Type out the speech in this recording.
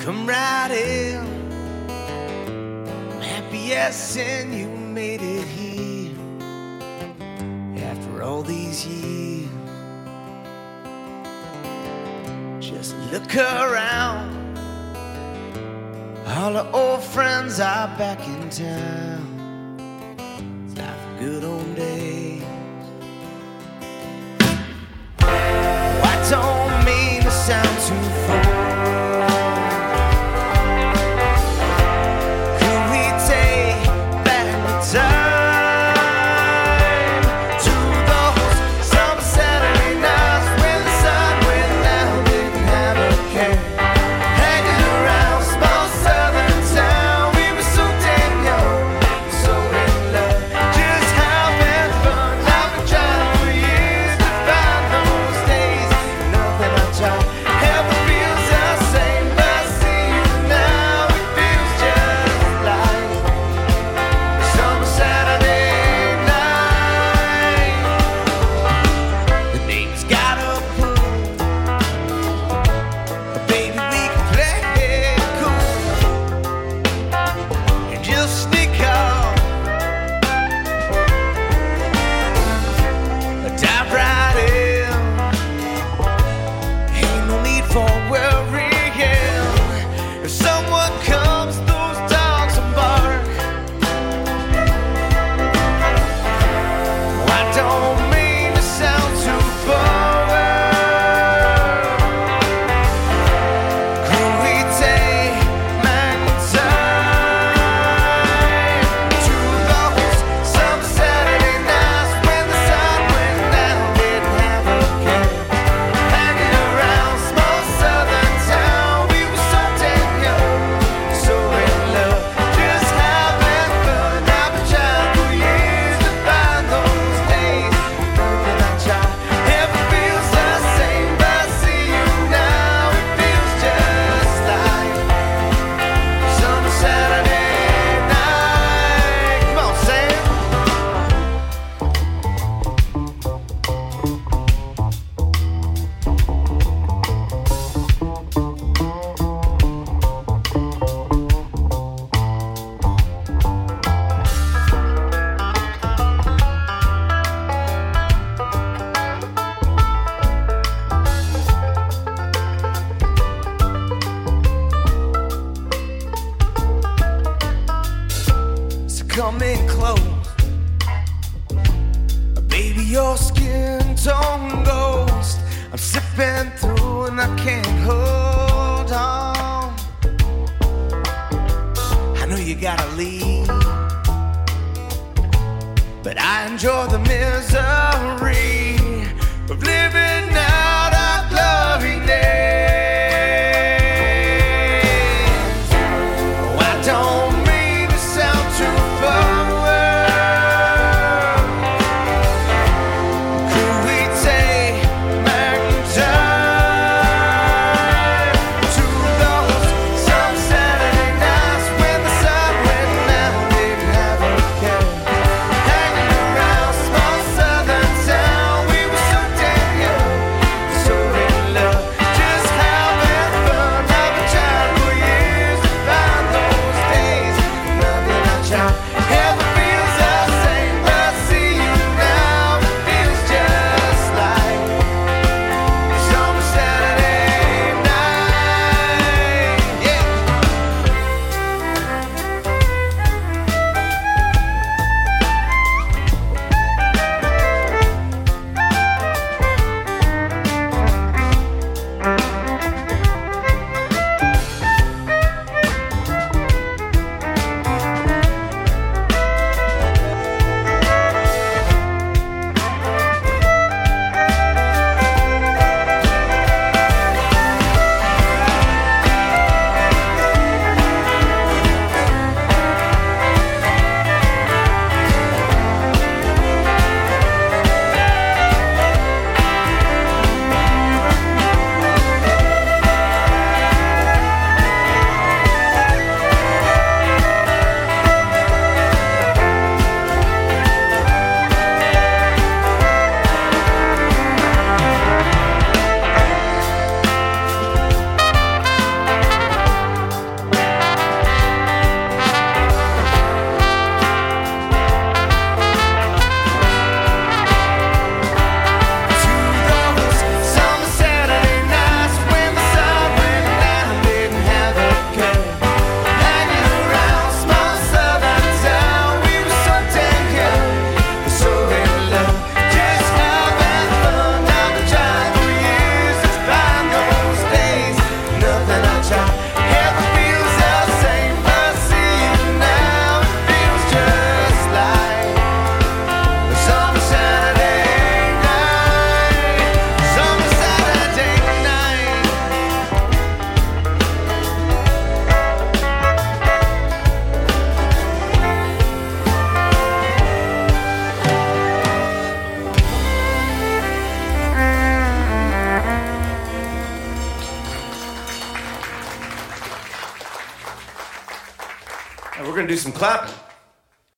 Come right in. I'm happy as sin you made it here after all these years. Just look around. All the old friends are back in town. It's like the good old days. Oh, I don't mean to sound too far. Coming close, baby, your skin tone ghost. I'm sipping through and I can't hold on. I know you gotta leave, but I enjoy the misery of living out our glory days. Oh, I don't mean to sound too far. And we're gonna do some clapping.